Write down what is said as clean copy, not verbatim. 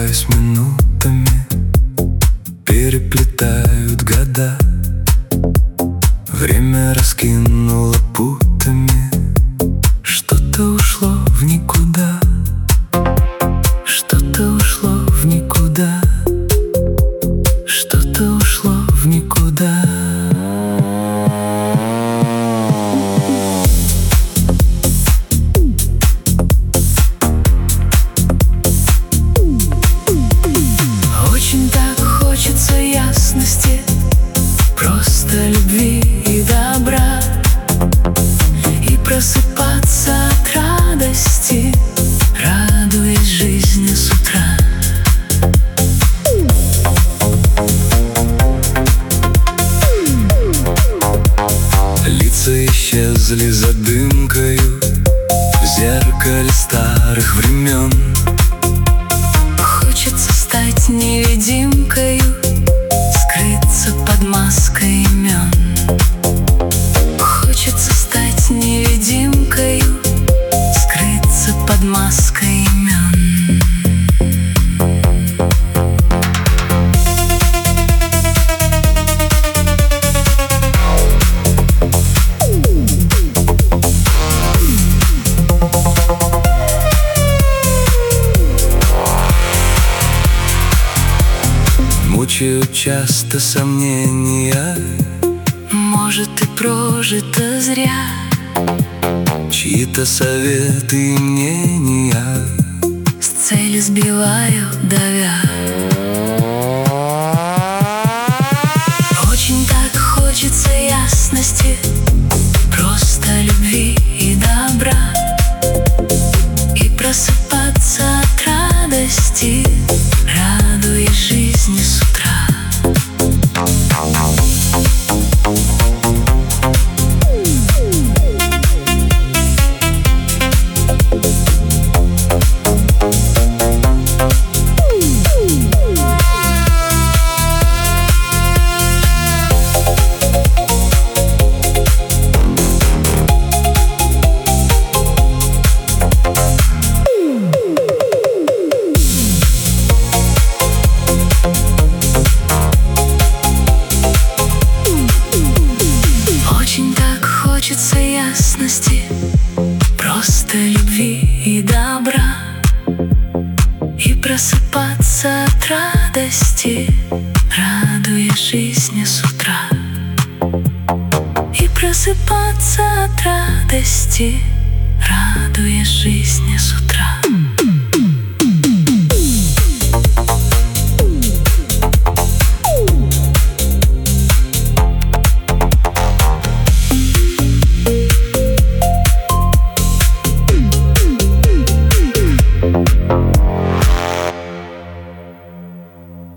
упиваюсь минутами, переплетают года. Время раскинуло путами, что-то ушло в никуда, что-то ушло в никуда, что-то ушло в никуда. Очень так хочется ясности, просто любви и добра, и просыпаться от радости, радуясь жизни с утра. Лица исчезли за дымкою в зеркале старых времен. Хочется стать невидимкою, скрыться под маской имен. Хочется стать невидимкою, скрыться под маской имен. Мучают часто сомнения, может и прожито зря, чьи-то советы и мнения с цели сбиваю, давя. Очень так хочется ясности, просто любви и добра, и просыпаться от радости, радуясь жизни с утра. Хочется ясности, просто любви и добра, и просыпаться от радости, радуясь жизни с утра. И просыпаться от радости, радуясь жизни с утра.